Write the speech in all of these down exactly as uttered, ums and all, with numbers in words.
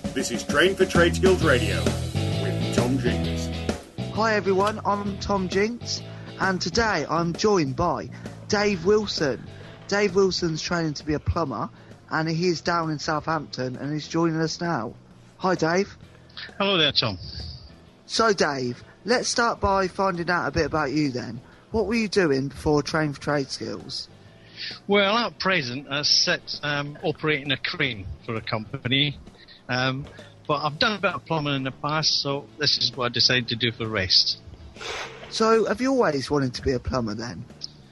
This is Train for Trade Skills Radio with Tom Jinks. Hi everyone, I'm Tom Jinks, and today I'm joined by Dave Wilson. Dave Wilson's training to be a plumber, and he is down in Southampton, and he's joining us now. Hi Dave. Hello there, Tom. So Dave, let's start by finding out a bit about you then. What were you doing before Train for Trade Skills? Well, at present, I sit um, operating a crane for a company, um, but I've done a bit of plumbing in the past, so this is what I decided to do for rest. So, have you always wanted to be a plumber then?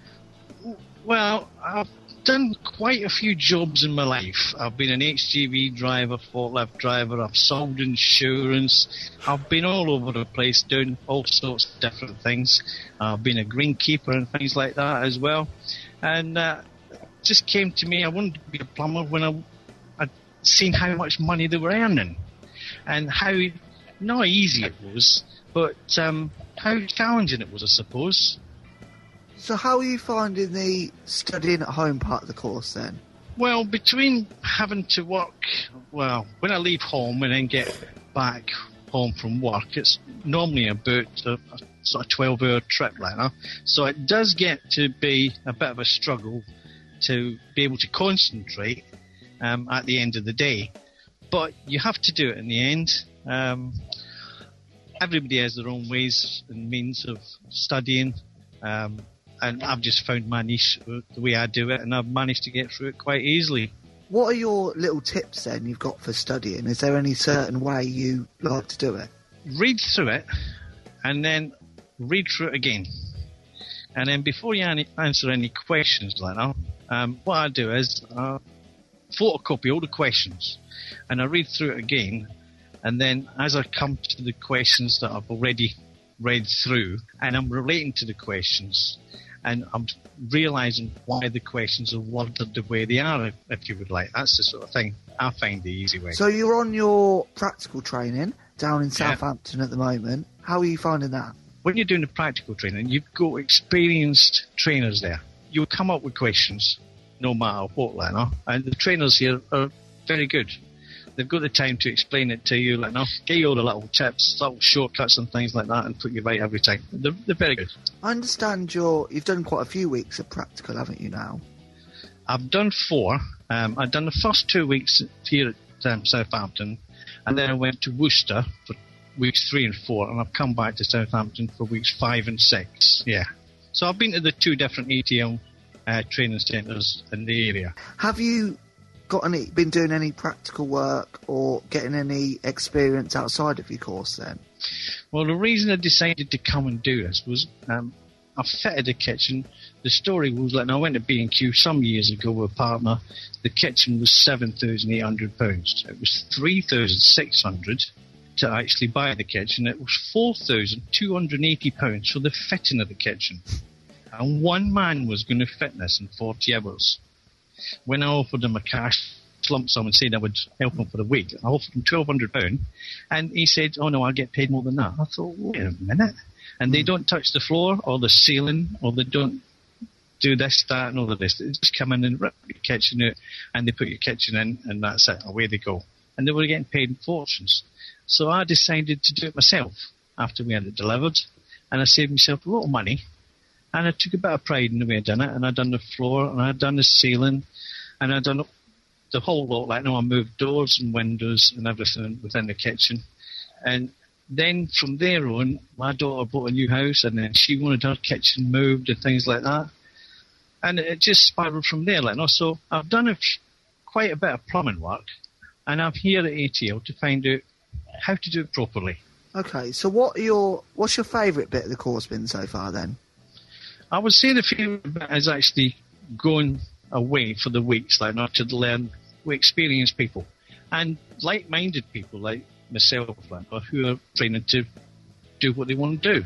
Well, I've done quite a few jobs in my life. I've been an H G V driver, forklift driver, I've sold insurance, I've been all over the place doing all sorts of different things. I've been a greenkeeper and things like that as well. And uh, it just came to me, I wanted to be a plumber when I, I'd seen how much money they were earning and how not easy it was, but um, how challenging it was, I suppose. So how are you finding the studying at home part of the course then? Well, between having to work, well, when I leave home and then get back home from work, it's normally about a, a sort of twelve-hour trip like that. So it does get to be a bit of a struggle to be able to concentrate um, at the end of the day. But you have to do it in the end. Um, everybody has their own ways and means of studying. Um, and I've just found my niche the way I do it, and I've managed to get through it quite easily. What are your little tips then you've got for studying? Is there any certain way you like to do it? Read through it, and then read through it again. And then before you an- answer any questions like that, um, what I do is I photocopy all the questions, and I read through it again, and then as I come to the questions that I've already read through, and I'm relating to the questions, and I'm realising why the questions are worded the way they are, if, if you would like. That's the sort of thing I find the easy way. So you're on your practical training down in Yeah. Southampton at the moment. How are you finding that? When you're doing the practical training, you've got experienced trainers there. You'll come up with questions, no matter what, like, no? And the trainers here are very good. They've got the time to explain it to you, like, no? Give you all the little tips, little shortcuts and things like that, and put you right every time. They're, they're very good. I understand you're, you've done quite a few weeks of practical, haven't you now? I've done four. Um, I've done the first two weeks here at um, Southampton, and then I went to Worcester for weeks three and four, and I've come back to Southampton for weeks five and six. Yeah. So I've been to the two different A T L uh, training centres in the area. Have you got any, been doing any practical work or getting any experience outside of your course then? Well, the reason I decided to come and do this was um, I fitted a kitchen. The story was like, I went to B and Q some years ago with a partner. The kitchen was seven thousand eight hundred pounds. It was three thousand six hundred pounds to actually buy the kitchen. It was four thousand two hundred eighty pounds for the fitting of the kitchen. And one man was going to fit this in forty hours. When I offered him a cash lump sum and said I would help him for the week, I offered him twelve hundred pounds, and he said, oh no, I'll get paid more than that. I thought, wait a minute. And mm. they don't touch the floor or the ceiling, or they don't do this, that, and all of this. They just come in and rip your kitchen out, and they put your kitchen in, and that's it, away they go. And they were getting paid fortunes. So I decided to do it myself after we had it delivered, and I saved myself a lot of money, and I took a bit of pride in the way I done it, and I'd done the floor, and I'd done the ceiling, and I'd done the whole lot. Like, no, I moved doors and windows and everything within the kitchen. And then from there on, my daughter bought a new house, and then she wanted her kitchen moved and things like that. And it just spiraled from there. Like, no, so I've done a, quite a bit of plumbing work, and I'm here at A T L to find out how to do it properly. Okay, so what are your what's your favourite bit of the course been so far then? I would say the favourite bit is actually going away for the weeks, like, not to learn with experienced people and like-minded people like myself, like, who are training to do what they want to do.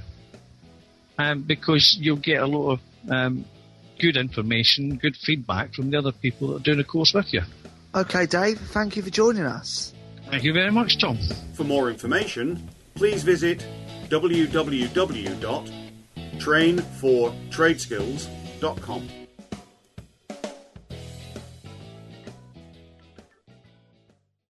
Um, because you'll get a lot of um, good information, good feedback from the other people that are doing the course with you. Okay, Dave, thank you for joining us. Thank you very much, Tom. For more information, please visit w w w dot train for trade skills dot com.